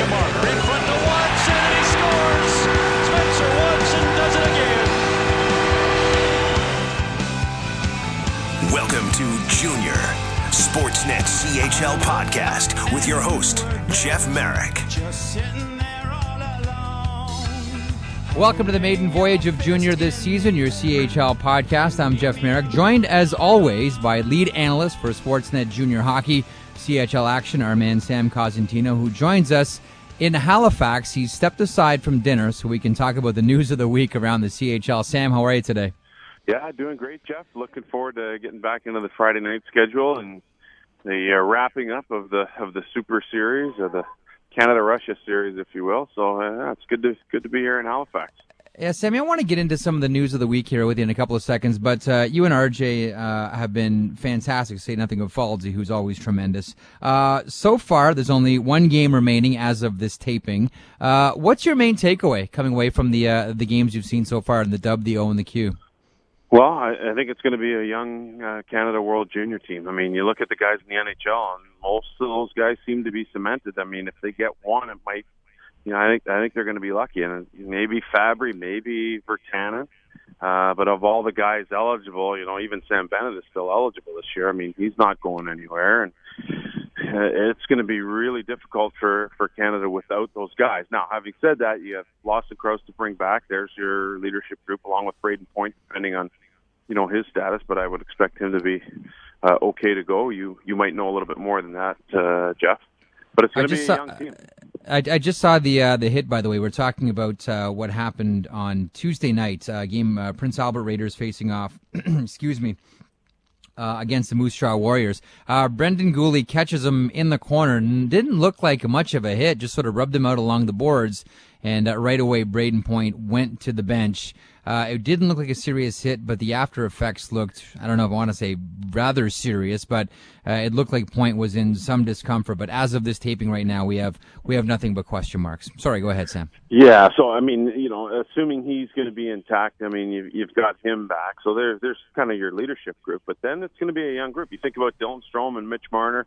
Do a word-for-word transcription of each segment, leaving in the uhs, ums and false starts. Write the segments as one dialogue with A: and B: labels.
A: a marker. In front to Watson, and he scores! Spencer Watson does it again.
B: Welcome to Junior, Sportsnet C H L podcast with your host, Jeff Marek.
C: Welcome to the maiden voyage of Junior this season, your C H L podcast. I'm Jeff Marek, joined as always by lead analyst for Sportsnet Junior Hockey, C H L Action, our man Sam Cosentino, who joins us in Halifax. He's stepped aside from dinner so we can talk about the news of the week around the C H L. Sam, how are you today?
D: Yeah, doing great, Jeff. Looking forward to getting back into the Friday night schedule and the uh, wrapping up of the of the Super Series, or the Canada-Russia series, if you will. So uh, it's good to good to be here in Halifax.
C: Yeah, Sammy, I want to get into some of the news of the week here with you in a couple of seconds, but uh, you and R J uh, have been fantastic, say nothing of Faldsey, who's always tremendous. Uh, so far, there's only one game remaining as of this taping. Uh, what's your main takeaway coming away from the uh, the games you've seen so far in the W, the O, and the Q?
D: Well, I, I think it's going to be a young uh, Canada World Junior team. I mean, you look at the guys in the N H L, and most of those guys seem to be cemented. I mean, if they get one, it might, you know, I think I think they're going to be lucky. And maybe Fabry, maybe Virtanen. Uh, but of all the guys eligible, you know, even Sam Bennett is still eligible this year. I mean, he's not going anywhere. And uh, it's going to be really difficult for, for Canada without those guys. Now, having said that, you have Lawson Crouse to bring back. There's your leadership group, along with Braden Point, depending on, you know, his status, but I would expect him to be uh, okay to go. You you might know a little bit more than that, uh, Jeff. But it's going to be a
C: saw,
D: young team.
C: I, I just saw the uh, the hit, by the way. We're talking about uh, what happened on Tuesday night, uh, game uh, Prince Albert Raiders facing off, excuse me, uh, against the Moose Jaw Warriors. Uh, Brendan Gooley catches him in the corner, and didn't look like much of a hit, just sort of rubbed him out along the boards, and uh, right away Braden Point went to the bench. Uh, it didn't look like a serious hit, but the after effects looked, I don't know if I want to say rather serious, but uh, it looked like Point was in some discomfort. But as of this taping right now, we have we have nothing but question marks. Sorry, go ahead, Sam.
D: Yeah, so, I mean, you know, assuming he's going to be intact, I mean, you've, you've got him back. So there's, there's kind of your leadership group. But then it's going to be a young group. You think about Dylan Strome and Mitch Marner.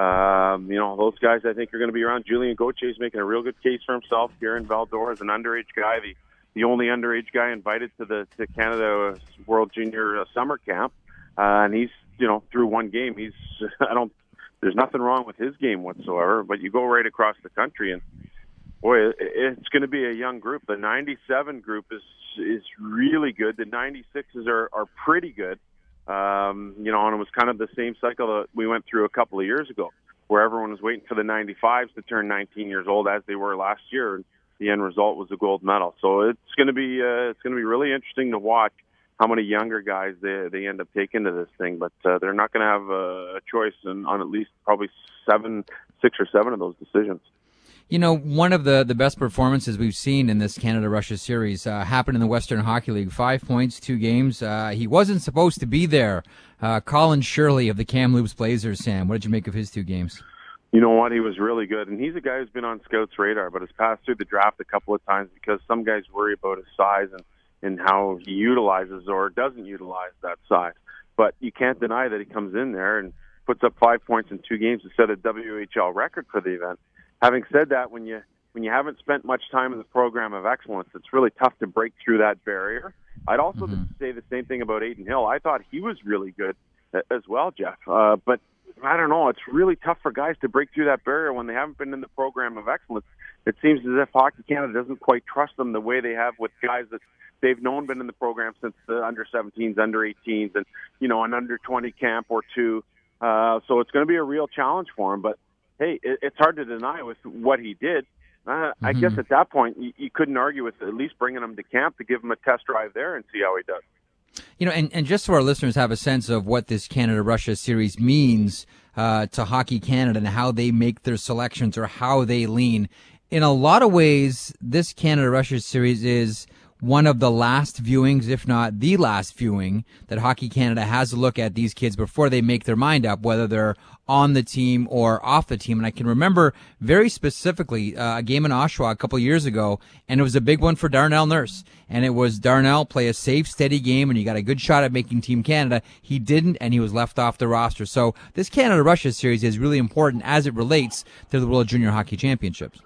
D: Um, you know, those guys I think are going to be around. Julian Gauthier is making a real good case for himself here in Val-d'Or as an underage guy, the the only underage guy invited to the to Canada World Junior uh, Summer Camp, uh, and he's, you know, through one game, he's I don't there's nothing wrong with his game whatsoever. But you go right across the country, and boy, it, it's going to be a young group. The ninety-seven group is is really good. The ninety-sixes are are pretty good. Um, you know, and it was kind of the same cycle that we went through a couple of years ago, where everyone was waiting for the ninety-fives to turn nineteen years old, as they were last year. And the end result was a gold medal. So it's going to be uh, it's going to be really interesting to watch how many younger guys they they end up taking to this thing. But uh, they're not going to have a, a choice in, on at least probably seven, six or seven of those decisions.
C: You know, one of the, the best performances we've seen in this Canada-Russia series uh, happened in the Western Hockey League. Five points, two games. Uh, he wasn't supposed to be there. Uh, Colin Shirley of the Kamloops Blazers, Sam. What did you make of his two games?
D: You know what? He was really good. And he's a guy who's been on scouts' radar, but has passed through the draft a couple of times because some guys worry about his size and, and how he utilizes or doesn't utilize that size. But you can't deny that he comes in there and puts up five points in two games to set a W H L record for the event. Having said that, when you when you haven't spent much time in the program of excellence, it's really tough to break through that barrier. I'd also mm-hmm. say the same thing about Aiden Hill. I thought he was really good as well, Jeff. Uh, but I don't know. It's really tough for guys to break through that barrier when they haven't been in the program of excellence. It seems as if Hockey Canada doesn't quite trust them the way they have with guys that they've known been in the program since the under seventeens, under eighteens, and, you know, an under twenty camp or two. Uh, so it's going to be a real challenge for him. But, hey, it, it's hard to deny with what he did. Uh, mm-hmm. I guess at that point you, you couldn't argue with at least bringing him to camp to give him a test drive there and see how he does.
C: You know, and, and just so our listeners have a sense of what this Canada-Russia series means uh, to Hockey Canada and how they make their selections or how they lean, in a lot of ways, this Canada-Russia series is one of the last viewings, if not the last viewing, that Hockey Canada has to look at these kids before they make their mind up, whether they're on the team or off the team. And I can remember very specifically uh, a game in Oshawa a couple years ago, and it was a big one for Darnell Nurse. And it was Darnell play a safe, steady game, and you got a good shot at making Team Canada. He didn't, and he was left off the roster. So this Canada-Russia series is really important as it relates to the World Junior Hockey Championships.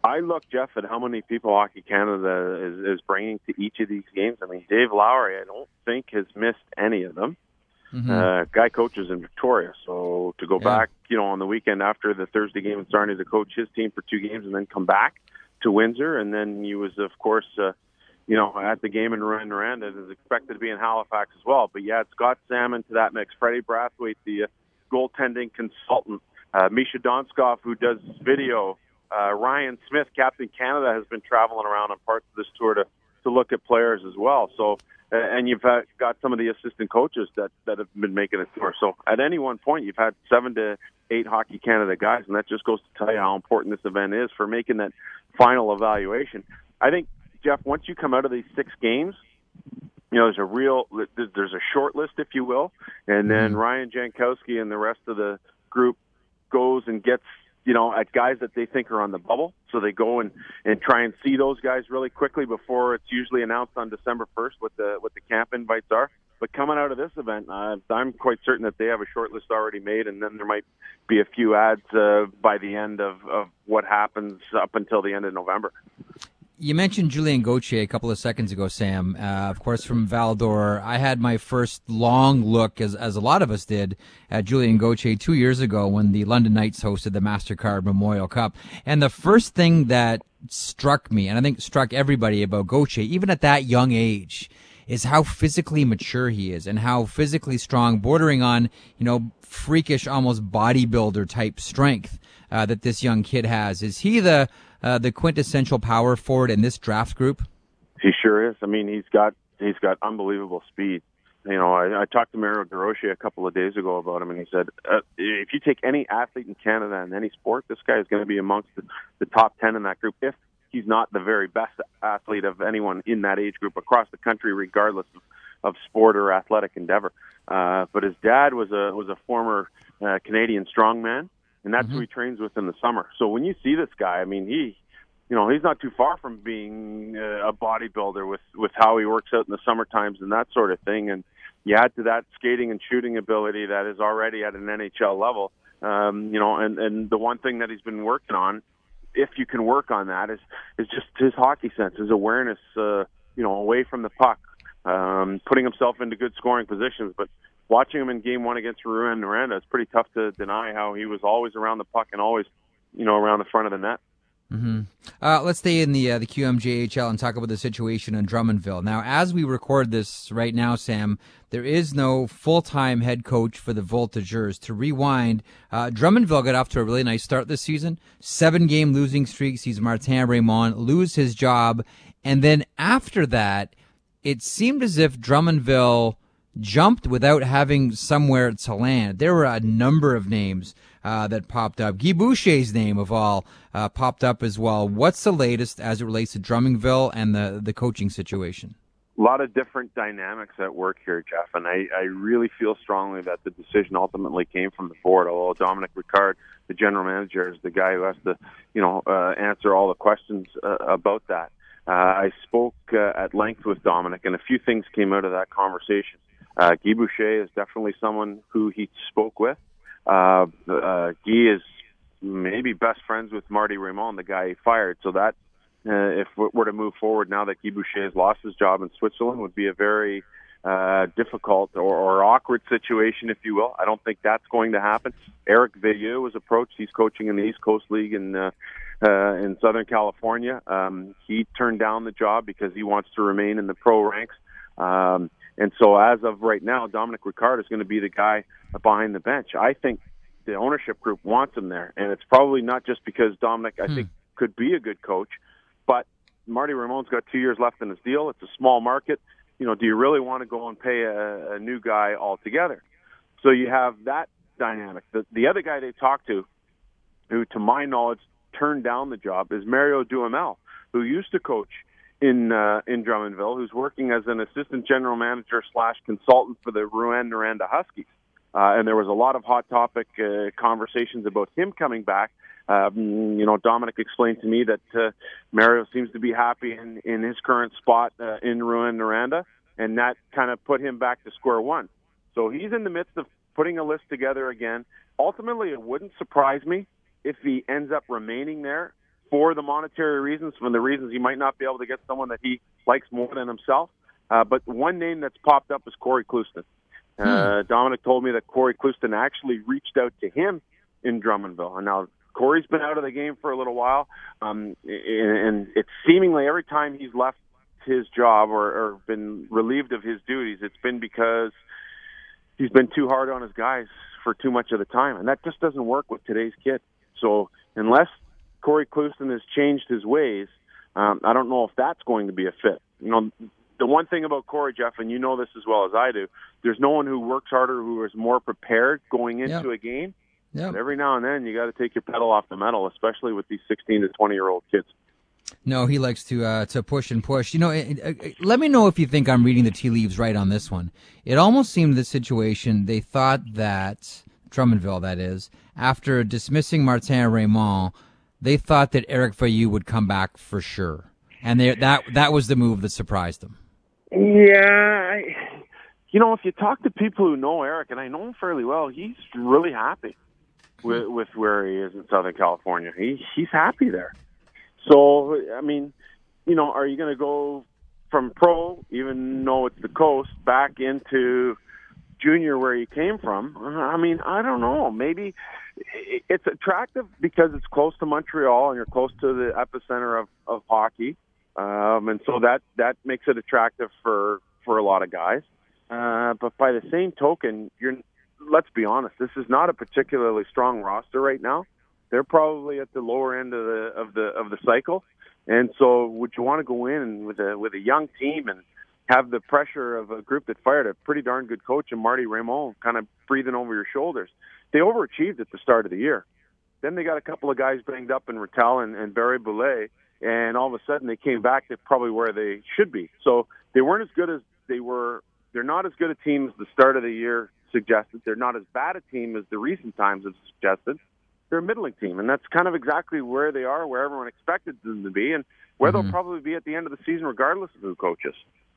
D: I look, Jeff, at how many people Hockey Canada is, is bringing to each of these games. I mean, Dave Lowry, I don't think has missed any of them. Mm-hmm. Uh, guy coaches in Victoria, so to go yeah. back, you know, on the weekend after the Thursday game in Sarnia to coach his team for two games and then come back to Windsor, and then he was, of course, uh, you know, at the game in Rouyn-Noranda, is expected to be in Halifax as well. But yeah, it's got Sam into that mix. Freddie Brathwaite, the uh, goaltending consultant, uh, Misha Donskoff, who does video. Uh, Ryan Smith, Captain Canada, has been traveling around on parts of this tour to, to look at players as well. So, uh, and you've uh, got some of the assistant coaches that, that have been making a tour. So at any one point, you've had seven to eight Hockey Canada guys, and that just goes to tell you how important this event is for making that final evaluation. I think, Jeff, once you come out of these six games, you know, there's a real, there's a short list, if you will, and then Ryan Jankowski and the rest of the group goes and gets, you know, at guys that they think are on the bubble. So they go and, and try and see those guys really quickly before it's usually announced on December first what the what the camp invites are. But coming out of this event, uh, I'm quite certain that they have a short list already made, and then there might be a few ads uh, by the end of, of what happens up until the end of November.
C: You mentioned Julien Gauthier a couple of seconds ago, Sam. Uh, of course, from Val-d'Or. I had my first long look, as as a lot of us did, at Julien Gauthier two years ago when the London Knights hosted the MasterCard Memorial Cup. And the first thing that struck me, and I think struck everybody about Gauthier, even at that young age, is how physically mature he is and how physically strong, bordering on, you know, freakish, almost bodybuilder type strength uh, that this young kid has. Is he the Uh, the quintessential power forward in this draft group?
D: He sure is. I mean, he's got he's got unbelievable speed. You know, I, I talked to Mario Durocher a couple of days ago about him, and he said, uh, if you take any athlete in Canada in any sport, this guy is going to be amongst the, the top ten in that group, if he's not the very best athlete of anyone in that age group across the country, regardless of, of sport or athletic endeavor. Uh, but his dad was a was a former uh, Canadian strongman. And that's mm-hmm. who he trains with in the summer. So when you see this guy, I mean, he, you know, he's not too far from being a bodybuilder with, with how he works out in the summer times and that sort of thing. And you add to that skating and shooting ability that is already at an N H L level. Um, you know, and, and the one thing that he's been working on, if you can work on that, is, is just his hockey sense, his awareness, uh, you know, away from the puck, um, putting himself into good scoring positions. But watching him in game one against Rouyn-Noranda, it's pretty tough to deny how he was always around the puck and always, you know, around the front of the net.
C: Mm-hmm. Uh, let's stay in the uh, the Q M J H L and talk about the situation in Drummondville. Now, as we record this right now, Sam, there is no full-time head coach for the Voltigeurs. To rewind, uh, Drummondville got off to a really nice start this season. Seven-game losing streak sees Martin Raymond lose his job. And then after that, it seemed as if Drummondville jumped without having somewhere to land. There were a number of names uh, that popped up. Guy Boucher's name, of all, uh, popped up as well. What's the latest as it relates to Drummondville and the, the coaching situation?
D: A lot of different dynamics at work here, Jeff, and I, I really feel strongly that the decision ultimately came from the board, although Dominic Ricard, the general manager, is the guy who has to, you know, uh, answer all the questions uh, about that. Uh, I spoke uh, at length with Dominic, and a few things came out of that conversation. Uh, Guy Boucher is definitely someone who he spoke with. Uh, uh, Guy is maybe best friends with Marty Raymond, the guy he fired. So that, uh, if we're to move forward now that Guy Boucher has lost his job in Switzerland, would be a very uh, difficult or, or awkward situation, if you will. I don't think that's going to happen. Eric Veilleux was approached. He's coaching in the East Coast League in uh, uh, in Southern California. Um, he turned down the job because he wants to remain in the pro ranks. Um, And so as of right now, Dominic Ricard is going to be the guy behind the bench. I think the ownership group wants him there. And it's probably not just because Dominic, I hmm. think, could be a good coach, but Marty Raymond's got two years left in his deal. It's a small market. You know, do you really want to go and pay a, a new guy altogether? So you have that dynamic. The, the other guy they talked to, who to my knowledge turned down the job, is Mario Duhamel, who used to coach in uh, in Drummondville, who's working as an assistant general manager slash consultant for the Rouyn-Noranda Huskies. Uh, and there was a lot of hot topic uh, conversations about him coming back. Um, you know, Dominic explained to me that uh, Mario seems to be happy in, in his current spot uh, in Rouyn-Noranda, and that kind of put him back to square one. So he's in the midst of putting a list together again. Ultimately, it wouldn't surprise me if he ends up remaining there for the monetary reasons, for the reasons he might not be able to get someone that he likes more than himself. Uh, but one name that's popped up is Corey Clouston. Uh, hmm. Dominic told me that Corey Clouston actually reached out to him in Drummondville. And now Corey's been out of the game for a little while, um, and it's seemingly every time he's left his job or, or been relieved of his duties, it's been because he's been too hard on his guys for too much of the time, and that just doesn't work with today's kid. So unless Corey Clouston has changed his ways, um, I don't know if that's going to be a fit. You know, the one thing about Corey, Jeff, and you know this as well as I do, there's no one who works harder, who is more prepared going into yep. a game. Yep. But every now and then you got to take your pedal off the metal, especially with these sixteen to twenty-year-old kids.
C: No, he likes to uh, to push and push. You know, it, it, let me know if you think I'm reading the tea leaves right on this one. It almost seemed the situation, they thought that, Drummondville that is, after dismissing Martin Raymond, they thought that Eric Veilleux would come back for sure. And they, that that was the move that surprised them.
D: Yeah, I, you know, if you talk to people who know Eric, and I know him fairly well, he's really happy with, with where he is in Southern California. He He's happy there. So, I mean, you know, are you going to go from pro, even though it's the coast, back into junior where you came from? I mean, I don't know. Maybe it's attractive because it's close to Montreal and you're close to the epicenter of, of hockey. Um, and so that, that makes it attractive for, for a lot of guys. Uh, but by the same token, you're, let's be honest, this is not a particularly strong roster right now. They're probably at the lower end of the of the of the cycle, and so would you want to go in with a with a young team and have the pressure of a group that fired a pretty darn good coach and Marty Raymond kind of breathing over your shoulders? They overachieved at the start of the year. Then they got a couple of guys banged up in Rattel and, and Barry Boulet, and all of a sudden they came back to probably where they should be. So they weren't as good as they were. They're not as good a team as the start of the year suggested. They're not as bad a team as the recent times have suggested. They're a middling team, and that's kind of exactly where they are, where everyone expected them to be, and where mm-hmm. they'll probably be at the end of the season, regardless of who coaches.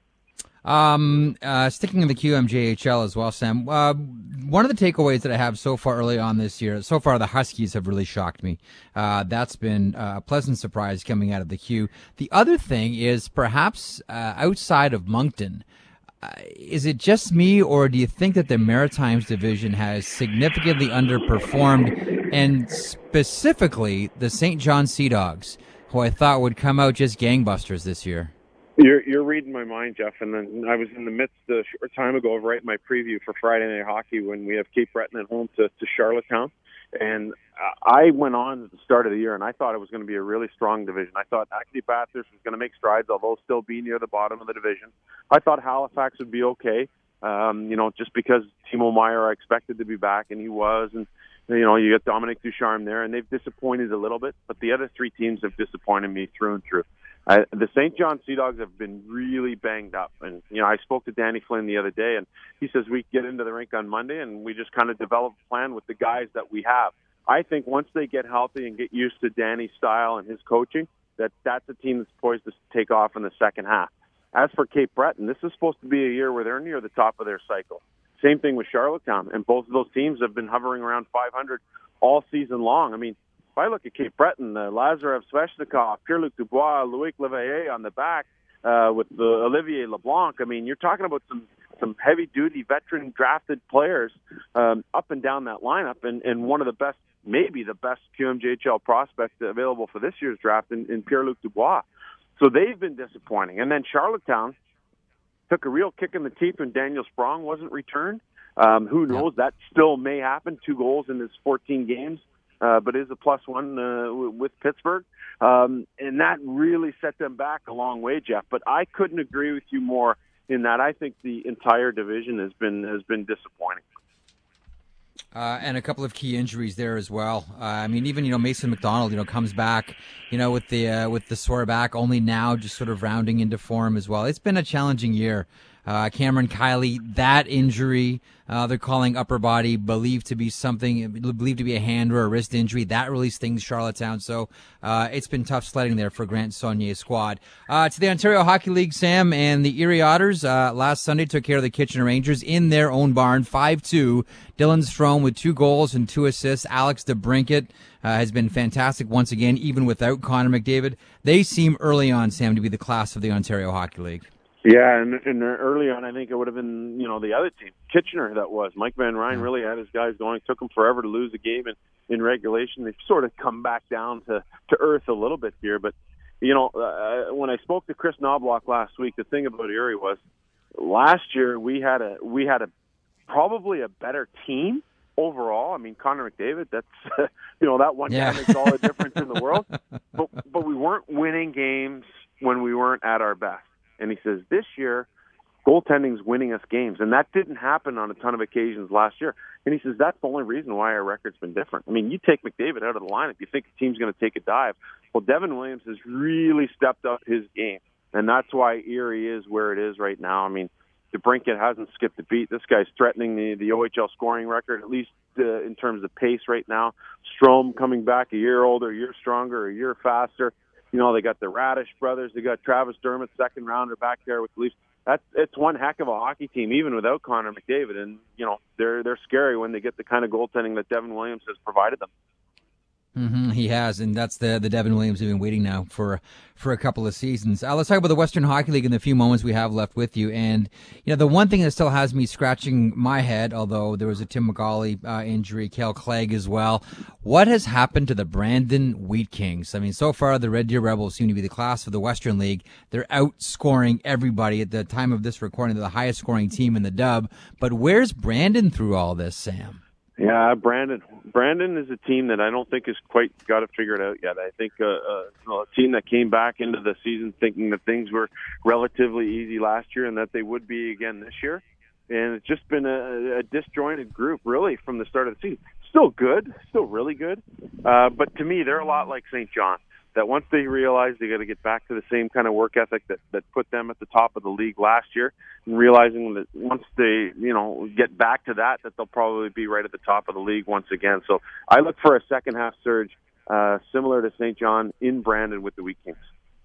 C: Um, uh, sticking in the Q M J H L as well, Sam. Uh, one of the takeaways that I have so far early on this year, so far the Huskies have really shocked me. Uh, that's been a pleasant surprise coming out of the Q. The other thing is perhaps uh, outside of Moncton, Uh, is it just me, or do you think that the Maritimes division has significantly underperformed, and specifically the Saint John Sea Dogs, who I thought would come out just gangbusters this year?
D: You're, you're reading my mind, Jeff, and then I was in the midst a short time ago of writing my preview for Friday Night Hockey when we have Cape Breton at home to, to Charlottetown. And I went on at the start of the year, and I thought it was going to be a really strong division. I thought Acadie Bathurst was going to make strides, although still be near the bottom of the division. I thought Halifax would be okay, um, you know, just because Timo Meier I expected to be back, and he was. And, you know, you got Dominic Ducharme there, and they've disappointed a little bit. But the other three teams have disappointed me through and through. I, the Saint John Sea Dogs have been really banged up. And, you know, I spoke to Danny Flynn the other day, and he says we get into the rink on Monday, and we just kind of develop a plan with the guys that we have. I think once they get healthy and get used to Danny's style and his coaching, that that's a team that's poised to take off in the second half. As for Cape Breton, this is supposed to be a year where they're near the top of their cycle. Same thing with Charlottetown, and both of those teams have been hovering around five hundred all season long. I mean, if I look at Cape Breton, uh, Lazarev, Sveshnikov, Pierre-Luc Dubois, Loic Leveillé on the back uh, with the Olivier LeBlanc, I mean, you're talking about some some heavy-duty veteran drafted players um, up and down that lineup, and, and one of the best, maybe the best Q M J H L prospect available for this year's draft in, in Pierre-Luc Dubois. So they've been disappointing. And then Charlottetown took a real kick in the teeth when Daniel Sprong wasn't returned. Um, who knows? Yeah. That still may happen. Two goals in his fourteen games, uh, but is a plus one uh, with Pittsburgh. Um, and that really set them back a long way, Jeff. But I couldn't agree with you more in that I think the entire division has been has been disappointing.
C: Uh, and a couple of key injuries there as well. Uh, I mean, even you know Mason McDonald, you know, comes back, you know, with the uh, with the sore back, only now just sort of rounding into form as well. It's been a challenging year Uh, Cameron Kiley, that injury, uh, they're calling upper body, believed to be something, believed to be a hand or a wrist injury. That really stings Charlottetown. So uh, it's been tough sledding there for Grant Saulnier's squad. Uh, to the Ontario Hockey League, Sam, and the Erie Otters uh, last Sunday took care of the Kitchener Rangers in their own barn, five two. Dylan Strome with two goals and two assists. Alex DeBrincat uh, has been fantastic once again, even without Connor McDavid. They seem early on, Sam, to be the class of the Ontario Hockey League.
D: Yeah, and, and early on, I think it would have been, you know, the other team, Kitchener, that was. Mike Van Ryn really had his guys going. It took them forever to lose a game in, in regulation. They've sort of come back down to, to earth a little bit here. But, you know, uh, when I spoke to Chris Knobloch last week, the thing about Erie was last year we had a we had a probably a better team overall. I mean, Connor McDavid, that's, you know, that one
C: yeah.
D: guy makes all the difference in the world. But, but we weren't winning games when we weren't at our best. And he says, this year, goaltending's winning us games. And that didn't happen on a ton of occasions last year. And he says, that's the only reason why our record's been different. I mean, you take McDavid out of the lineup, you think the team's going to take a dive. Well, Devin Williams has really stepped up his game. And that's why Erie is where it is right now. I mean, DeBrincat hasn't skipped a beat. This guy's threatening the, the O H L scoring record, at least uh, in terms of pace right now. Strome coming back a year older, a year stronger, a year faster. You know, they got the Radish brothers. They got Travis Dermott, second rounder back there with the Leafs. That's it's one heck of a hockey team, even without Connor McDavid. And you know, they're they're scary when they get the kind of goaltending that Devin Williams has provided them.
C: Mm-hmm, he has, and that's the the Devin Williams who've been waiting now for for a couple of seasons. Uh, let's talk about the Western Hockey League in the few moments we have left with you. And you know, the one thing that still has me scratching my head, although there was a Tim McGauley uh, injury, Cale Clegg as well. What has happened to the Brandon Wheat Kings? I mean, so far the Red Deer Rebels seem to be the class of the Western League. They're outscoring everybody at the time of this recording. They're the highest scoring team in the Dub. But where's Brandon through all this, Sam?
D: Yeah, Brandon. Brandon is a team that I don't think has quite got it figured out yet. I think uh, uh, a team that came back into the season thinking that things were relatively easy last year and that they would be again this year. And it's just been a, a disjointed group, really, from the start of the season. Still good, still really good. Uh, but to me, they're a lot like Saint John, that once they realize they got to get back to the same kind of work ethic that, that put them at the top of the league last year, and realizing that once they, you know, get back to that, that they'll probably be right at the top of the league once again. So I look for a second half surge uh, similar to Saint John in Brandon with the Wheat Kings.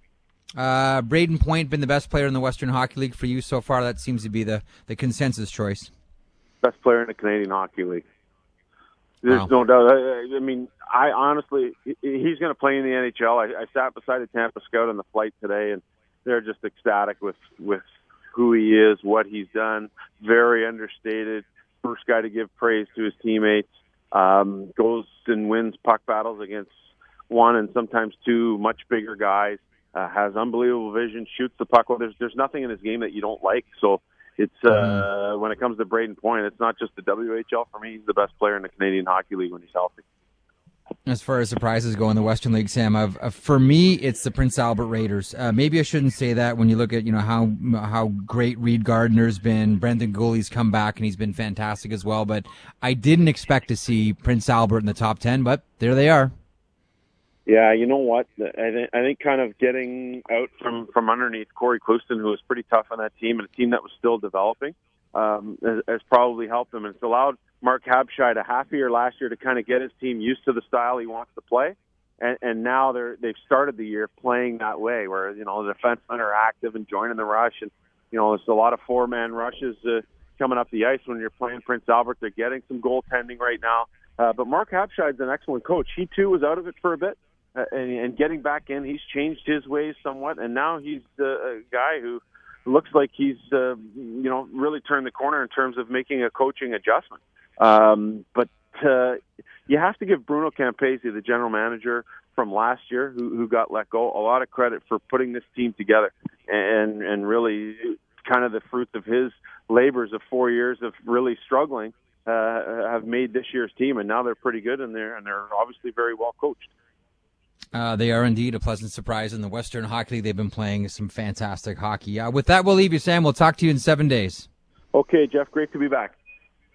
C: Uh, Braden Point been the best player in the Western Hockey League for you so far. That seems to be the, the consensus choice.
D: Best player in the Canadian Hockey League. There's
C: Wow.
D: no doubt. I, I mean, I honestly, he's going to play in the N H L. I, I sat beside a Tampa scout on the flight today, and they're just ecstatic with, with who he is, what he's done. Very understated. First guy to give praise to his teammates. Um, goes and wins puck battles against one and sometimes two much bigger guys. Uh, has unbelievable vision. Shoots the puck. Well, there's there's nothing in his game that you don't like. So it's uh, mm-hmm. when it comes to Braden Point, it's not just the W H L for me. He's the best player in the Canadian Hockey League when he's healthy.
C: As far as surprises go in the Western League, Sam, I've, uh, for me, it's the Prince Albert Raiders. Uh, maybe I shouldn't say that when you look at, you know, how how great Reed Gardner's been. Brendan Gooley's come back, and he's been fantastic as well. But I didn't expect to see Prince Albert in the top ten, but there they are.
D: Yeah, you know what? I think, I think kind of getting out from, from underneath Corey Clouston, who was pretty tough on that team, and a team that was still developing, um, has, has probably helped him. And it's allowed Mark Habscheid a half year last year to kind of get his team used to the style he wants to play. And, and now they're, they've started the year playing that way, where, you know, the defensemen are active and joining the rush. And, you know, there's a lot of four-man rushes uh, coming up the ice when you're playing Prince Albert. They're getting some goaltending right now. Uh, but Mark Habscheid's an excellent coach. He, too, was out of it for a bit. Uh, and, and getting back in, he's changed his ways somewhat, and now he's uh, a guy who looks like he's, uh, you know, really turned the corner in terms of making a coaching adjustment. Um, but uh, you have to give Bruno Campese, the general manager from last year, who, who got let go, a lot of credit for putting this team together, and and really kind of the fruits of his labors of four years of really struggling uh, have made this year's team, and now they're pretty good, and they're and they're obviously very well coached.
C: Uh, they are indeed a pleasant surprise in the Western Hockey League. They've been playing some fantastic hockey. Uh, with that, we'll leave you, Sam. We'll talk to you in seven days.
D: Okay, Jeff. Great to be back.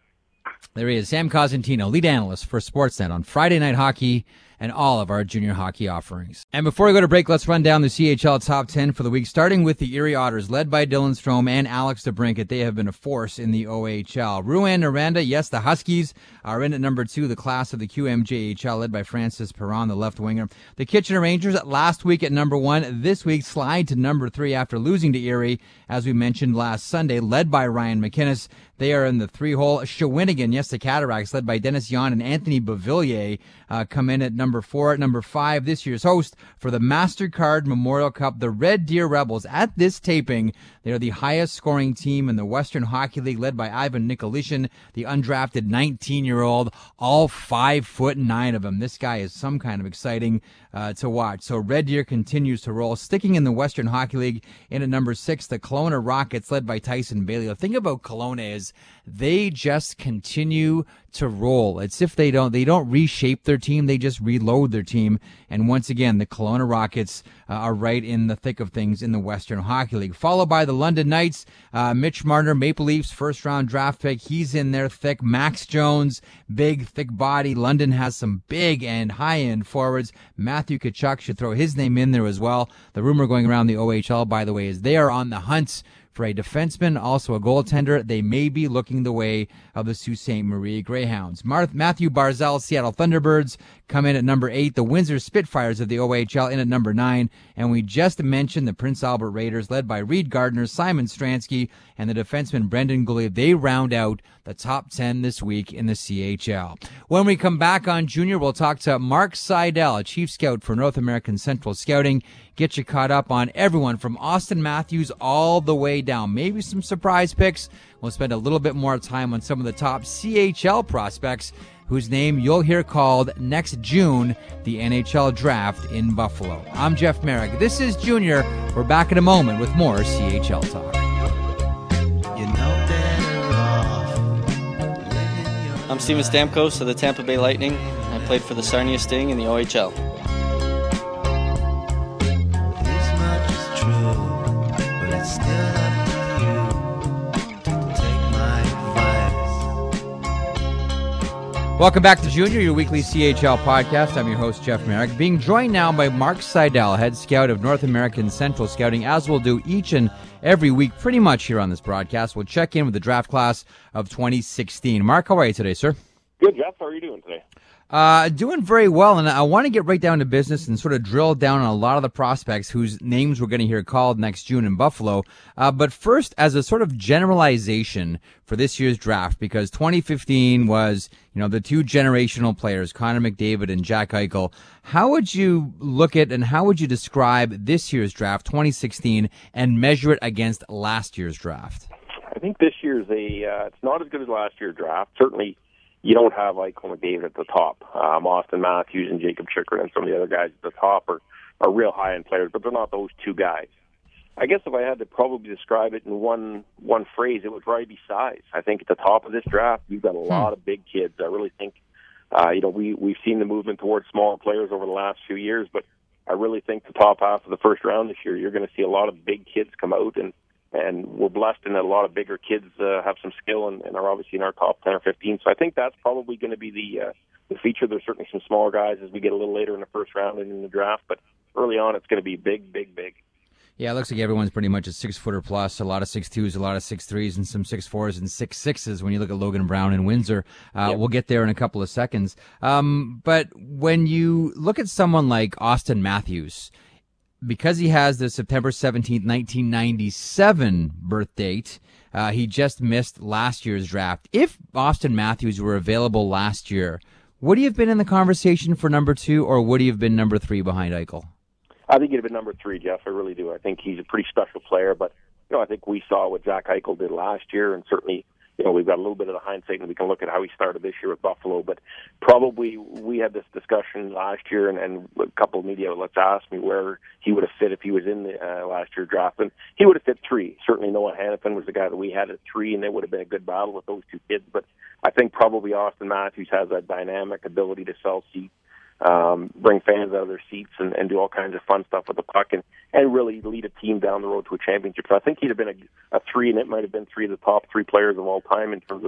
C: There he is, Sam Cosentino, lead analyst for Sportsnet on Friday Night Hockey and all of our junior hockey offerings. And before we go to break, let's run down the C H L top ten for the week, starting with the Erie Otters, led by Dylan Strome and Alex DeBrincat. They have been a force in the O H L. Rouyn Noranda, yes, the Huskies are in at number two, the class of the Q M J H L, led by Francis Perron, the left winger. The Kitchener Rangers last week at number one, this week slide to number three after losing to Erie, as we mentioned last Sunday, led by Ryan McInnes. They are in the three-hole. Shawinigan, yes, the Cataracts, led by Dennis Yon and Anthony Beauvillier, uh, come in at number four. At number five, this year's host for the MasterCard Memorial Cup, the Red Deer Rebels. At this taping, they are the highest-scoring team in the Western Hockey League, led by Ivan Nikolishin, the undrafted nineteen-year-old, all five foot nine of him. This guy is some kind of exciting uh, to watch. So Red Deer continues to roll. Sticking in the Western Hockey League, in at number six, the Kelowna Rockets, led by Tyson Bailey. The thing about Kelowna is they just continue to roll. It's if they don't they don't reshape their team, they just reload their team. And once again, the Kelowna Rockets uh, are right in the thick of things in the Western Hockey League. Followed by the London Knights, uh, Mitch Marner, Maple Leafs first round draft pick. He's in there thick. Max Jones, big, thick body. London has some big and high end forwards. Matthew Tkachuk should throw his name in there as well. The rumor going around the O H L, by the way, is they are on the hunt for a defenseman, also a goaltender. They may be looking the way of the Sault Ste. Marie Greyhounds. Mar- Matthew Barzal, Seattle Thunderbirds, come in at number eight. The Windsor Spitfires of the O H L in at number nine. And we just mentioned the Prince Albert Raiders, led by Reed Gardner, Simon Stransky, and the defenseman Brendan Goulet. They round out the top ten this week in the C H L. When we come back on Junior, we'll talk to Mark Seidel, a chief scout for North American Central Scouting. Get you caught up on everyone from Austin Matthews all the way down. Maybe some surprise picks. We'll spend a little bit more time on some of the top C H L prospects whose name you'll hear called next June, the N H L Draft in Buffalo. I'm Jeff Merrick. This is Junior. We're back in a moment with more C H L talk.
E: You know better off.
F: I'm Steven Stamkos of the Tampa Bay Lightning. I played for the Sarnia Sting in the O H L.
E: This much is true, but it's still up to you to take my advice.
C: Welcome back to Junior, your weekly C H L podcast. I'm your host, Jeff Merrick, being joined now by Mark Seidel, head scout of North American Central Scouting, as we'll do each and every week pretty much here on this broadcast. We'll check in with the draft class of twenty sixteen. Mark, how are you today, sir?
D: Good, Jeff. How are you doing today?
C: Uh, doing very well, and I want to get right down to business and sort of drill down on a lot of the prospects whose names we're going to hear called next June in Buffalo. Uh, but first, as a sort of generalization for this year's draft, because twenty fifteen was, you know, the two generational players, Connor McDavid and Jack Eichel. How would you look at and how would you describe this year's draft, twenty sixteen, and measure it against last year's draft?
G: I think this year's a, uh, it's not as good as last year's draft. Certainly, you don't have Eichel McDavid at the top. Um, Austin Matthews and Jacob Chychrun and some of the other guys at the top are, are real high-end players, but they're not those two guys. I guess if I had to probably describe it in one one phrase, it would probably be size. I think at the top of this draft, you've got a lot of big kids. I really think, uh, you know, we, we've seen the movement towards smaller players over the last few years, but I really think the top half of the first round this year, you're going to see a lot of big kids come out, and And we're blessed in that a lot of bigger kids uh, have some skill and, and are obviously in our top ten or fifteen. So I think that's probably going to be the uh, the feature. There's certainly some smaller guys as we get a little later in the first round and in the draft, but early on it's going to be big, big, big.
C: Yeah, it looks like everyone's pretty much a six-footer plus, a lot of six twos, a lot of six threes, and some six fours and six sixes when you look at Logan Brown and Windsor. Uh, yep. We'll get there in a couple of seconds. Um, but when you look at someone like Austin Matthews, because he has the September seventeenth, nineteen ninety-seven birth date, uh, he just missed last year's draft. If Austin Matthews were available last year, would he have been in the conversation for number two, or would he have been number three behind Eichel?
G: I think he'd have been number three, Jeff. I really do. I think he's a pretty special player, but you know, I think we saw what Jack Eichel did last year, and certainly, you know, we've got a little bit of the hindsight, and we can look at how he started this year with Buffalo. But probably we had this discussion last year, and, and a couple of media outlets asked me where he would have fit if he was in the uh, last year's draft, and he would have fit three. Certainly, Noah Hannafin was the guy that we had at three, and it would have been a good battle with those two kids. But I think probably Austin Matthews has that dynamic ability to sell seats, um, bring fans out of their seats, and, and do all kinds of fun stuff with the puck, and, and really lead a team down the road to a championship. So I think he'd have been a, a three, and it might have been three of the top three players of all time in terms of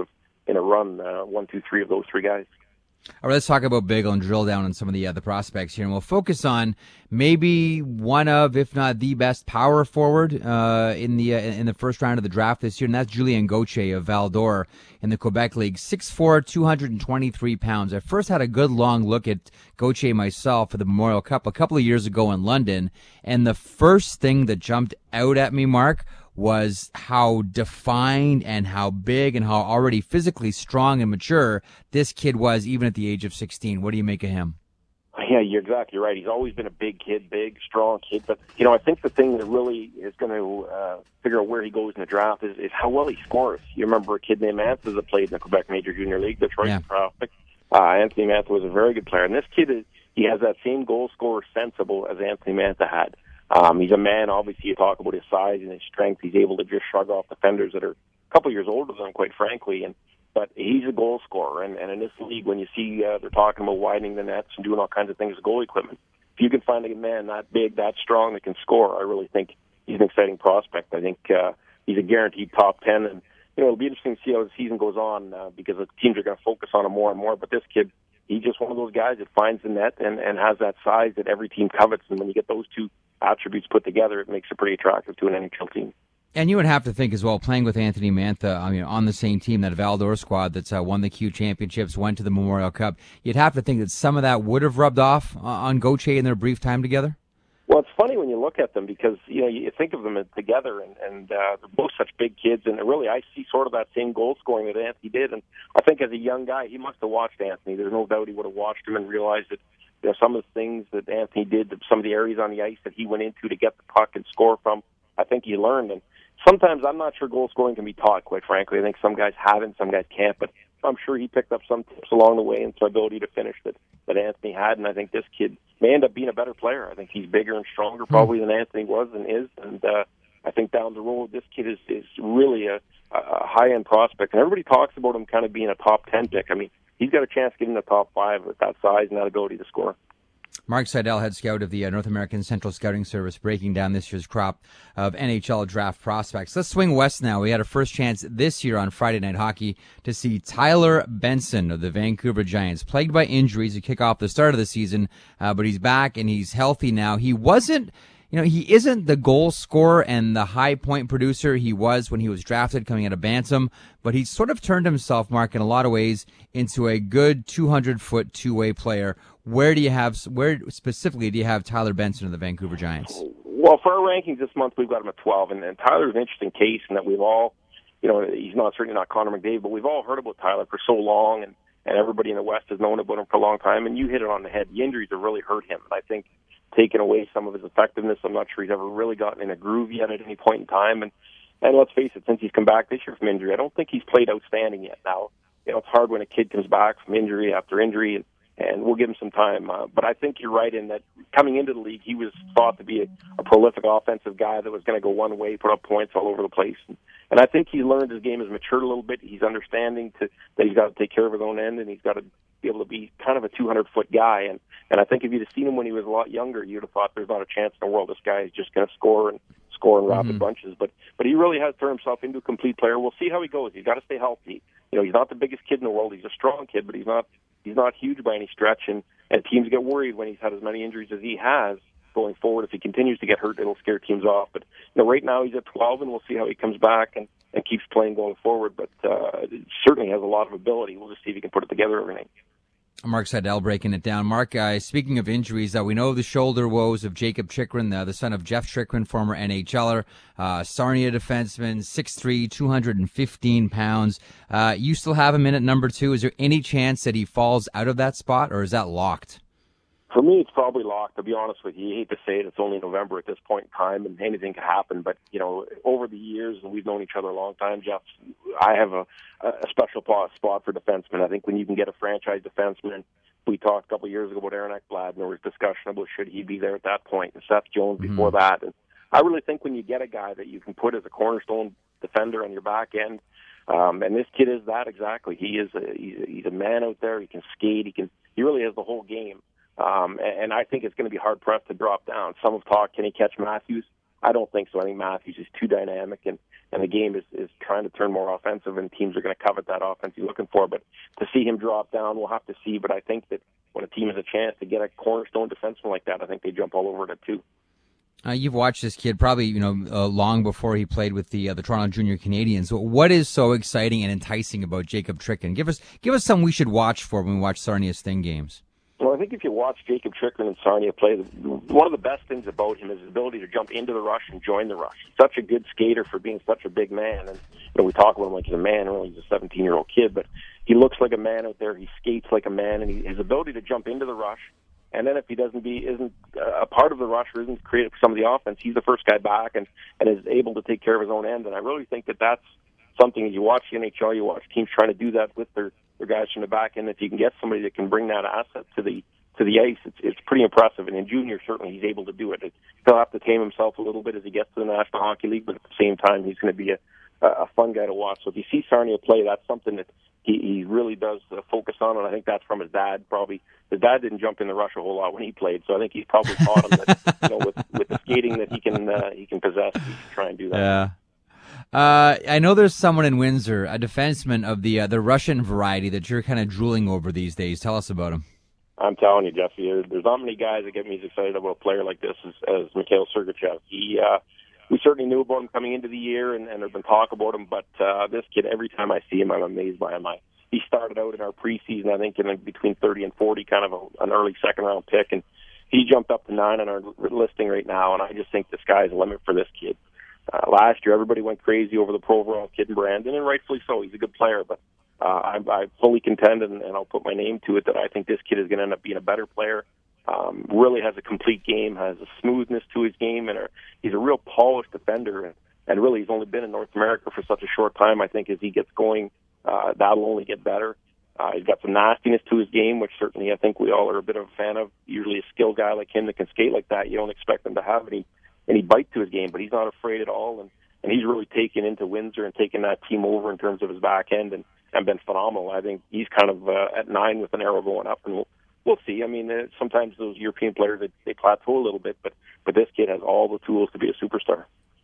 G: in a run, uh, one, two, three of those three guys.
C: All right, let's talk about Bagel and drill down on some of the uh, the prospects here, and we'll focus on maybe one of, if not the best power forward uh, in the uh, in the first round of the draft this year, and that's Julien Gauthier of Val d'Or in the Quebec League, six foot four, two hundred twenty-three pounds. I first had a good long look at Gauthier myself for the Memorial Cup a couple of years ago in London, and the first thing that jumped out at me, Mark, was how defined and how big and how already physically strong and mature this kid was, even at the age of sixteen. What do you make of him?
G: Yeah, you're exactly right. He's always been a big kid, big, strong kid. But, you know, I think the thing that really is going to uh, figure out where he goes in the draft is, is how well he scores. You remember a kid named Mantha that played in the Quebec Major Junior League, Detroit yeah. prospect. Uh, Anthony Mantha was a very good player. And this kid, is he has that same goal scorer sensible as Anthony Mantha had. Um, he's a man, obviously, you talk about his size and his strength. He's able to just shrug off defenders that are a couple years older than him, quite frankly. And But he's a goal scorer. And, and in this league, when you see uh, they're talking about widening the nets and doing all kinds of things with goal equipment, if you can find a man that big, that strong, that can score, I really think he's an exciting prospect. I think uh, he's a guaranteed top ten. And, you know, it'll be interesting to see how the season goes on uh, because the teams are going to focus on him more and more. But this kid, he's just one of those guys that finds the net and, and has that size that every team covets. And when you get those two attributes put together, it makes it pretty attractive to an N H L team.
C: And you would have to think as well, playing with Anthony Mantha, I mean, on the same team, that Val d'Or squad that's uh, won the Q championships, went to the Memorial Cup, you'd have to think that some of that would have rubbed off uh, on Gauthier in their brief time together?
G: Well, it's funny when you look at them because, you know, you think of them as together and, and uh, they're both such big kids, and really I see sort of that same goal scoring that Anthony did. And I think as a young guy, he must have watched Anthony. There's no doubt he would have watched him and realized that, you know, some of the things that Anthony did, some of the areas on the ice that he went into to get the puck and score from, I think he learned. And sometimes I'm not sure goal scoring can be taught, quite frankly. I think some guys have it, some guys can't, but I'm sure he picked up some tips along the way and some ability to finish that, that Anthony had, and I think this kid may end up being a better player. I think he's bigger and stronger probably than Anthony was and is, and uh, I think down the road this kid is, is really a, a high-end prospect, and everybody talks about him kind of being a top ten pick. I mean, he's got a chance to get in the top five with that size and that ability to score.
C: Mark Seidel, head scout of the uh, North American Central Scouting Service, breaking down this year's crop of N H L draft prospects. Let's swing west now. We had a first chance this year on Friday Night Hockey to see Tyler Benson of the Vancouver Giants, plagued by injuries to kick off the start of the season, uh, but he's back and he's healthy now. He wasn't, you know, he isn't the goal scorer and the high point producer he was when he was drafted coming out of Bantam, but he's sort of turned himself, Mark, in a lot of ways into a good two hundred foot two-way player. Where do you have, where specifically do you have Tyler Benson of the Vancouver Giants?
G: Well, for our rankings this month, we've got him at twelve, and, and Tyler's an interesting case in that we've all, you know, he's not certainly not Connor McDavid, but we've all heard about Tyler for so long, and, and everybody in the West has known about him for a long time, and you hit it on the head. The injuries have really hurt him, and I think taken away some of his effectiveness. I'm not sure he's ever really gotten in a groove yet at any point in time, and, and let's face it, since he's come back this year from injury, I don't think he's played outstanding yet. Now, you know, it's hard when a kid comes back from injury after injury, and and we'll give him some time. Uh, but I think you're right in that coming into the league, he was thought to be a, a prolific offensive guy that was going to go one way, put up points all over the place. And, and I think he learned his game has matured a little bit. He's understanding to, that he's got to take care of his own end, and he's got to be able to be kind of a two hundred foot guy. And, and I think if you'd have seen him when he was a lot younger, you'd have thought there's not a chance in the world this guy is just going to score and score in rapid mm-hmm. bunches. But but he really has turned himself into a complete player. We'll see how he goes. He's got to stay healthy. You know, he's not the biggest kid in the world. He's a strong kid, but he's not he's not huge by any stretch. And, and teams get worried when he's had as many injuries as he has going forward. If he continues to get hurt, it'll scare teams off. But you know, right now he's at twelve, and we'll see how he comes back and, and keeps playing going forward. But uh, it certainly has a lot of ability. We'll just see if he can put it together every night.
C: Mark Seidel breaking it down. Mark, uh, speaking of injuries, uh, we know the shoulder woes of Jacob Chychrun, uh, the son of Jeff Chychrun, former N H L er, uh, Sarnia defenseman, six three, two hundred fifteen pounds. Uh, you still have him in at number two. Is there any chance that he falls out of that spot, or is that locked?
G: For me, it's probably locked, to be honest with you. You hate to say it, it's only November at this point in time, and anything can happen. But, you know, over the years, and we've known each other a long time, Jeff, I have a, a special spot for defensemen. I think when you can get a franchise defenseman, we talked a couple of years ago about Aaron Ekblad, and there was discussion about should he be there at that point, and Seth Jones mm-hmm. before that. And I really think when you get a guy that you can put as a cornerstone defender on your back end, um, and this kid is that exactly. He is a, he's, a, he's a man out there. He can skate. He can. He really has the whole game. Um, and, and I think it's going to be hard-pressed to drop down. Some have talked, can he catch Matthews? I don't think so. I think Matthews is too dynamic, and, and the game is, is trying to turn more offensive, and teams are going to covet that offense he's looking for. But to see him drop down, we'll have to see. But I think that when a team has a chance to get a cornerstone defenseman like that, I think they jump all over it too.
C: Uh, you've watched this kid probably, you know, uh, long before he played with the uh, the Toronto Junior Canadiens. What is so exciting and enticing about Jacob Trickman? Give us give us something we should watch for when we watch Sarnia Sting games.
G: Well, I think if you watch Jacob Trickman and Sarnia play, one of the best things about him is his ability to jump into the rush and join the rush. He's such a good skater for being such a big man. And you know, we talk about him like he's a man, really he's a seventeen-year-old kid, but he looks like a man out there. He skates like a man, and he, his ability to jump into the rush. And then if he doesn't be isn't a part of the rush or isn't creative for some of the offense, he's the first guy back and, and is able to take care of his own end. And I really think that that's something. You watch the N H L, you watch teams trying to do that with their, their guys from the back end. If you can get somebody that can bring that asset to the to the ice, it's it's pretty impressive. And in junior, certainly he's able to do it. He'll have to tame himself a little bit as he gets to the National Hockey League, but at the same time, he's going to be a, a fun guy to watch. So if you see Sarnia play, that's something that he, he really does uh, focus on, and I think that's from his dad. Probably his dad didn't jump in the rush a whole lot when he played, so I think he's probably taught him that, you know, with with the skating that he can uh, he can possess, he can try and do that.
C: Yeah. Uh, I know there's someone in Windsor, a defenseman of the uh, the Russian variety that you're kind of drooling over these days. Tell us about him.
G: I'm telling you, Jeffy, there's not many guys that get me as excited about a player like this as, as Mikhail Sergachev. He, uh, we certainly knew about him coming into the year, and, and there's been talk about him, but uh, this kid, every time I see him, I'm amazed by him. I, he started out in our preseason, I think, in like between thirty and forty, kind of a, an early second-round pick, and he jumped up to nine on our listing right now, and I just think the sky's the limit for this kid. Uh, last year, everybody went crazy over the Provorov kid and Brandon, and rightfully so. He's a good player, but uh, I, I fully contend, and, and I'll put my name to it, that I think this kid is going to end up being a better player. Um, really has a complete game, has a smoothness to his game, and a, he's a real polished defender. And, and really, he's only been in North America for such a short time. I think as he gets going, uh, that'll only get better. Uh, he's got some nastiness to his game, which certainly I think we all are a bit of a fan of. Usually a skilled guy like him that can skate like that, you don't expect him to have any any bite to his game, but he's not afraid at all. And, and he's really taken into Windsor and taken that team over in terms of his back end and, and been phenomenal. I think he's kind of uh, at nine with an arrow going up, and we'll, we'll see. I mean, uh, sometimes those European players, they, they plateau a little bit, but, but this kid has all the tools to be a superstar.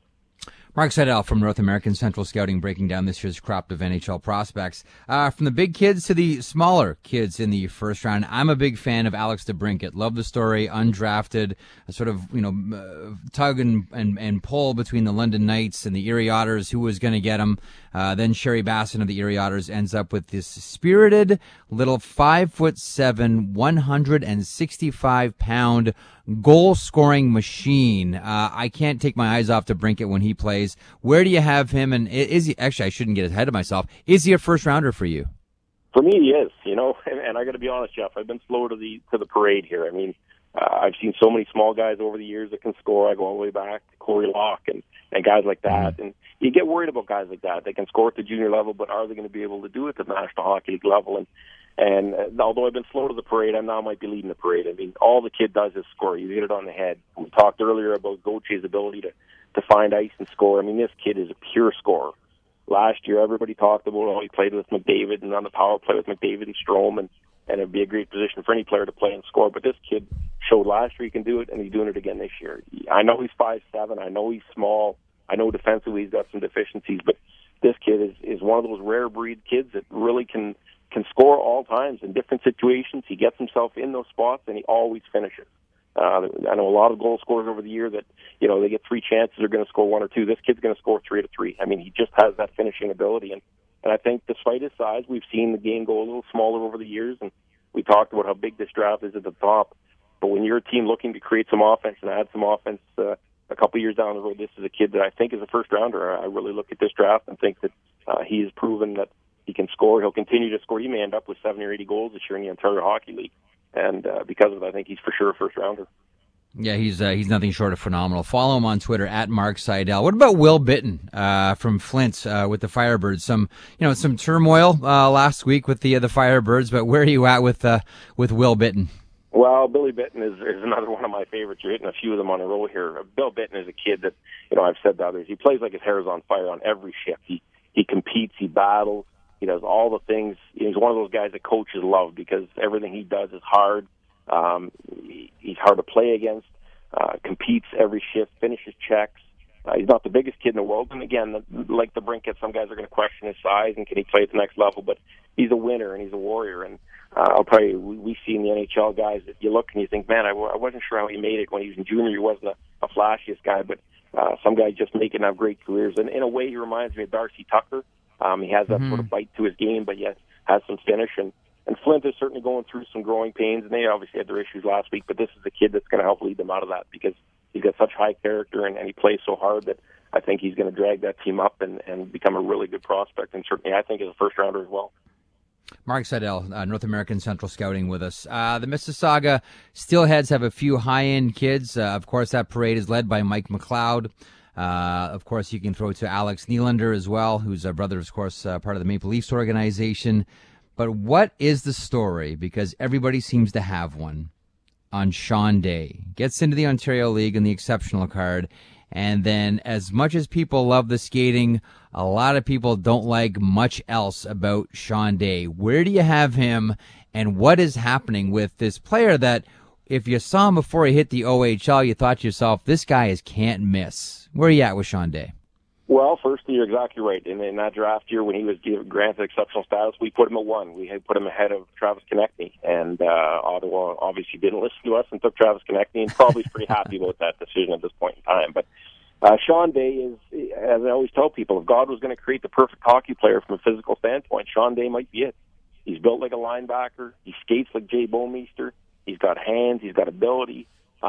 C: Mark Seidel from North American Central Scouting breaking down this year's crop of N H L prospects. Uh, from the big kids to the smaller kids in the first round, I'm a big fan of Alex DeBrincat. Love the story, undrafted, a sort of, you know, uh, tug and, and, and pull between the London Knights and the Erie Otters, who was going to get him. Uh, then Sherry Bassin of the Erie Otters ends up with this spirited little five foot seven, one hundred sixty-five pound goal scoring machine. Uh, I can't take my eyes off DeBrincat when he plays. Where do you have him? And is he, actually, I shouldn't get ahead of myself. Is he a first rounder for you?
G: For me, he is, you know, and, and I got to be honest, Jeff, I've been slow to the, to the parade here. I mean, uh, I've seen so many small guys over the years that can score. I go all the way back to Corey Locke and, and guys like that. And you get worried about guys like that. They can score at the junior level, but are they going to be able to do it at the National Hockey League level? And And uh, although I've been slow to the parade, I now might be leading the parade. I mean, all the kid does is score. You hit it on the head. We talked earlier about Gauthier's ability to, to find ice and score. I mean, this kid is a pure scorer. Last year, everybody talked about how he played with McDavid and on the power play with McDavid and Strome, and, and it would be a great position for any player to play and score. But this kid showed last year he can do it, and he's doing it again this year. I know he's five seven. I know he's small. I know defensively he's got some deficiencies, but this kid is, is one of those rare breed kids that really can can score all times in different situations. He gets himself in those spots, and he always finishes. Uh, I know a lot of goal scorers over the year that, you know, they get three chances, they're going to score one or two. This kid's going to score three to three. I mean, he just has that finishing ability. And, and I think despite his size, we've seen the game go a little smaller over the years, and we talked about how big this draft is at the top. But when you're a team looking to create some offense and add some offense uh, a couple years down the road, this is a kid that I think is a first-rounder. I really look at this draft and think that uh, he has proven that he can score. He'll continue to score. He may end up with seventy or eighty goals this year in the Ontario Hockey League. And uh, because of it, I think he's for sure a first-rounder.
C: Yeah, he's uh, he's nothing short of phenomenal. Follow him on Twitter, at Mark Seidel. What about Will Bitton uh, from Flint uh, with the Firebirds? Some you know some turmoil uh, last week with the uh, the Firebirds, but where are you at with uh, with Will Bitton?
G: Well, Billy Bitton is, is another one of my favorites. You're hitting a few of them on a roll here. Bill Bitton is a kid that, you know, I've said to others, he plays like his hair is on fire on every shift. He he competes, he battles, he does all the things. He's one of those guys that coaches love because everything he does is hard. Um, he, he's hard to play against. uh, competes every shift, finishes checks. Uh, he's not the biggest kid in the world, and again, the, like the Brinkett, some guys are going to question his size and can he play at the next level, but he's a winner and he's a warrior. And uh, I'll tell you, we, we see in the N H L guys that you look and you think, man, I, I wasn't sure how he made it when he was in junior. He wasn't a, a flashiest guy, but uh, some guys just make it and have great careers. And in a way, he reminds me of Darcy Tucker. Um, he has that mm-hmm. sort of bite to his game, but yet has some finish. And, and Flint is certainly going through some growing pains, and they obviously had their issues last week, but this is a kid that's going to help lead them out of that because he's got such high character and, and he plays so hard that I think he's going to drag that team up and, and become a really good prospect, and certainly I think is a first-rounder as well.
C: Mark Seidel, uh, North American Central Scouting with us. Uh, the Mississauga Steelheads have a few high-end kids. Uh, of course, that parade is led by Mike McLeod. Uh, of course, you can throw to Alex Nylander as well, who's a brother, of course, uh, part of the Maple Leafs organization. But what is the story? Because everybody seems to have one on Sean Day. Gets into the Ontario League in the exceptional card. And then as much as people love the skating, a lot of people don't like much else about Sean Day. Where do you have him, and what is happening with this player that if you saw him before he hit the O H L, you thought to yourself, this guy is can't miss? Where are you at with Sean Day?
G: Well, first, you're exactly right. In, in that draft year when he was granted exceptional status, we put him at one. We had put him ahead of Travis Konecny, and uh, Ottawa obviously didn't listen to us and took Travis Konecny, and probably is pretty happy about that decision at this point in time. But uh, Sean Day is, as I always tell people, if God was going to create the perfect hockey player from a physical standpoint, Sean Day might be it. He's built like a linebacker. He skates like Jay Bouwmeester. He's got hands. He's got ability.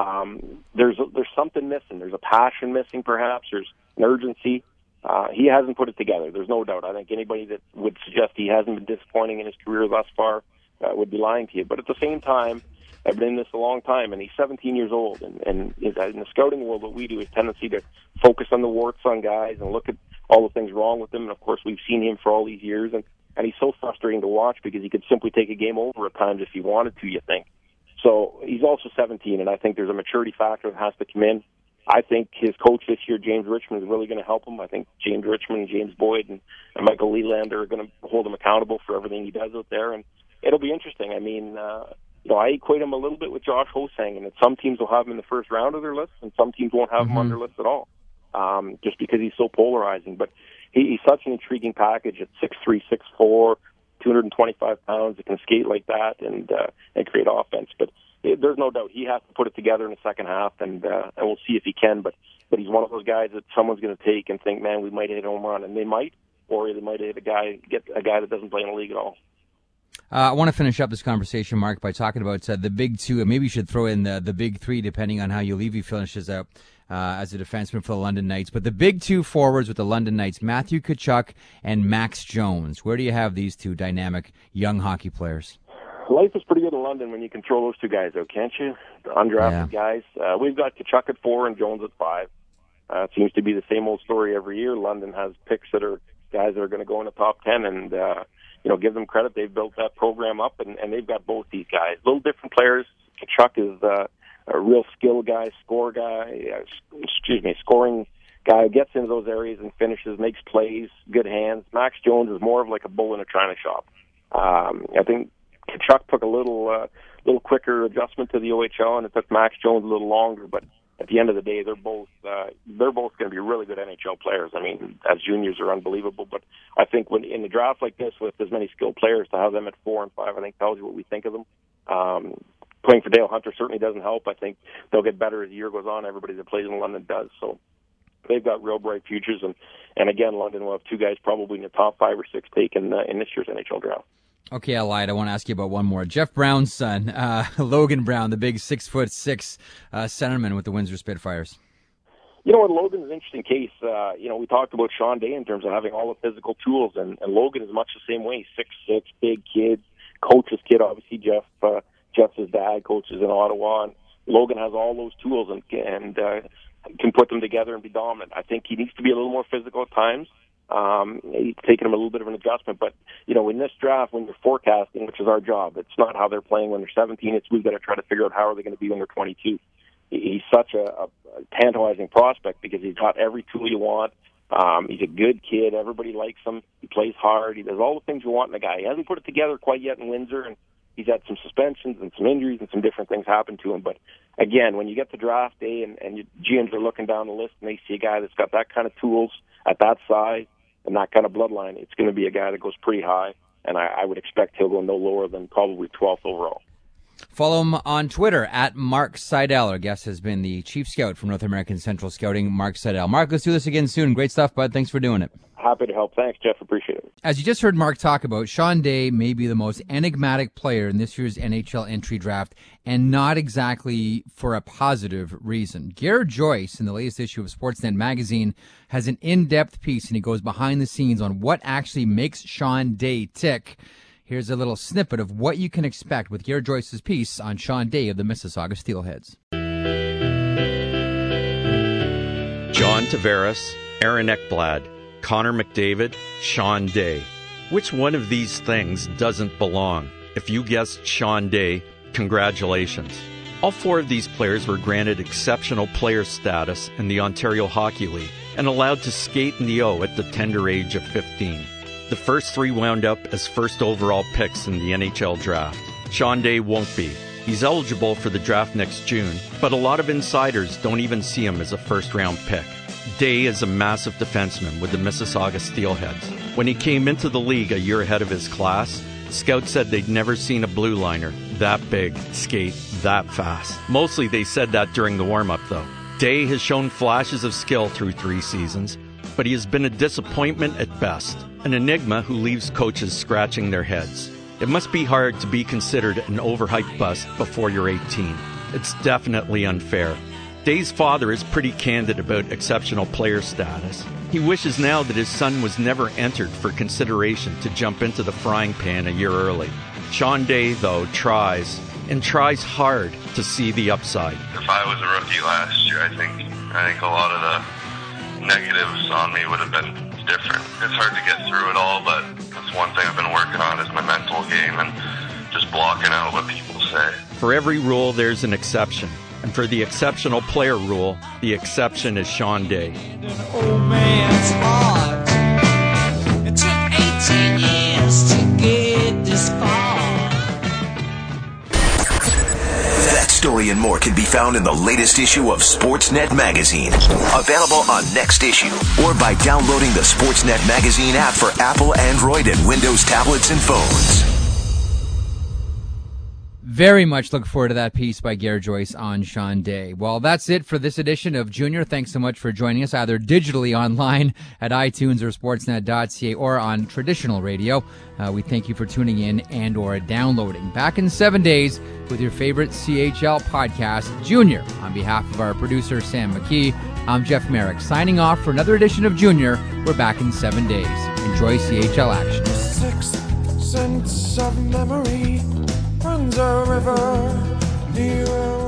G: Um, there's there's something missing. There's a passion missing, perhaps. There's an urgency. Uh, he hasn't put it together. There's no doubt. I think anybody that would suggest he hasn't been disappointing in his career thus far uh, would be lying to you. But at the same time, I've been in this a long time, and he's seventeen years old. And, and in the scouting world, what we do is tendency to focus on the warts on guys and look at all the things wrong with him. And, of course, we've seen him for all these years. And, and he's so frustrating to watch because he could simply take a game over at times if he wanted to, you think. So he's also seventeen, and I think there's a maturity factor that has to come in. I think his coach this year, James Richmond, is really going to help him. I think James Richmond, James Boyd, and, and Michael Leland are going to hold him accountable for everything he does out there, and it'll be interesting. I mean, uh, you know, I equate him a little bit with Josh Hosang, and that some teams will have him in the first round of their list, and some teams won't have mm-hmm. him on their list at all, um, just because he's so polarizing. But he, he's such an intriguing package at six three, six four, two hundred twenty-five pounds. He can skate like that and uh, and create offense, but there's no doubt he has to put it together in the second half, and uh, and we'll see if he can. But but he's one of those guys that someone's going to take and think, man, we might hit a home run, and they might, or they might hit a guy get a guy that doesn't play in the league at all.
C: Uh, I want to finish up this conversation, Mark, by talking about uh, the big two, and maybe you should throw in the the big three, depending on how Ulevi finishes out uh, as a defenseman for the London Knights. But the big two forwards with the London Knights, Matthew Tkachuk and Max Jones. Where do you have these two dynamic young hockey players?
G: Life is pretty good in London when you control those two guys, though, can't you? The undrafted yeah. guys. Uh, we've got Tkachuk at four and Jones at five. Uh, it seems to be the same old story every year. London has picks that are guys that are going to go in the top ten, and uh, you know, give them credit. They've built that program up, and, and they've got both these guys. Little different players. Tkachuk is uh, a real skill guy, score guy, uh, excuse me, scoring guy who gets into those areas and finishes, makes plays, good hands. Max Jones is more of like a bull in a china shop. Um, I think Tkachuk took a little uh, little quicker adjustment to the O H L, and it took Max Jones a little longer. But at the end of the day, they're both uh, they're both going to be really good N H L players. I mean, as juniors, are unbelievable. But I think when in a draft like this, with as many skilled players, to have them at four and five, I think tells you what we think of them. Um, playing for Dale Hunter certainly doesn't help. I think they'll get better as the year goes on. Everybody that plays in London does. So they've got real bright futures. And, and again, London will have two guys probably in the top five or six taken uh, in this year's N H L draft.
C: Okay, I lied. I want to ask you about one more. Jeff Brown's son, uh, Logan Brown, the big six foot six uh, centerman with the Windsor Spitfires.
G: You know what, Logan's an interesting case. Uh, you know, we talked about Sean Day in terms of having all the physical tools, and, and Logan is much the same way. six six, big kid, coach's kid. Obviously, Jeff, uh, Jeff's his dad, coaches in Ottawa, and Logan has all those tools and and uh, can put them together and be dominant. I think he needs to be a little more physical at times. Um, it's taken him a little bit of an adjustment, but you know, in this draft, when you're forecasting, which is our job, it's not how they're playing when they're seventeen. It's we've got to try to figure out how are they going to be when they're twenty-two. He's such a, a tantalizing prospect because he's got every tool you want. Um, he's a good kid. Everybody likes him. He plays hard. He does all the things you want in a guy. He hasn't put it together quite yet in Windsor, and he's had some suspensions and some injuries and some different things happen to him. But again, when you get to draft day and, and your G Ms are looking down the list and they see a guy that's got that kind of tools at that size and that kind of bloodline, it's going to be a guy that goes pretty high. And I, I would expect he'll go no lower than probably twelfth overall.
C: Follow him on Twitter at Mark Seidel. Our guest has been the chief scout from North American Central Scouting, Mark Seidel. Mark, let's do this again soon. Great stuff, bud. Thanks for doing it.
G: Happy to help. Thanks, Jeff. Appreciate it.
C: As you just heard Mark talk about, Sean Day may be the most enigmatic player in this year's N H L entry draft, and not exactly for a positive reason. Garrett Joyce, in the latest issue of Sportsnet magazine, has an in-depth piece, and he goes behind the scenes on what actually makes Sean Day tick. Here's a little snippet of what you can expect with Garrett Joyce's piece on Sean Day of the Mississauga Steelheads.
H: John Tavares, Aaron Ekblad, Connor McDavid, Sean Day. Which one of these things doesn't belong? If you guessed Sean Day, congratulations. All four of these players were granted exceptional player status in the Ontario Hockey League and allowed to skate in the O at the tender age of fifteen. The first three wound up as first overall picks in the N H L draft. Sean Day won't be. He's eligible for the draft next June, but a lot of insiders don't even see him as a first-round pick. Day is a massive defenseman with the Mississauga Steelheads. When he came into the league a year ahead of his class, scouts said they'd never seen a blue liner that big skate that fast. Mostly they said that during the warm-up, though. Day has shown flashes of skill through three seasons, but he has been a disappointment at best, an enigma who leaves coaches scratching their heads. It must be hard to be considered an overhyped bust before you're eighteen. It's definitely unfair. Day's father is pretty candid about exceptional player status. He wishes now that his son was never entered for consideration to jump into the frying pan a year early. Sean Day, though, tries, and tries hard to see the upside.
I: If I was a rookie last year, I think I think a lot of the negatives on me would have been different. It's hard to get through it all, but that's one thing I've been working on is my mental game and just blocking out what people say.
H: For every rule, there's an exception. And for the exceptional player rule, the exception is Sean Day.
A: An old man's heart. It took eighteen years to get this far.
B: That story and more can be found in the latest issue of Sportsnet magazine. Available on Next Issue or by downloading the Sportsnet magazine app for Apple, Android, and Windows tablets and phones.
C: Very much look forward to that piece by Garrett Joyce on Sean Day. Well, that's it for this edition of Junior. Thanks so much for joining us, either digitally online at iTunes or sportsnet dot c a or on traditional radio. Uh, we thank you for tuning in and or downloading. Back in seven days with your favorite C H L podcast, Junior. On behalf of our producer, Sam McKee, I'm Jeff Merrick, signing off for another edition of Junior. We're back in seven days. Enjoy C H L action.
E: Sixth sense of memory runs a river near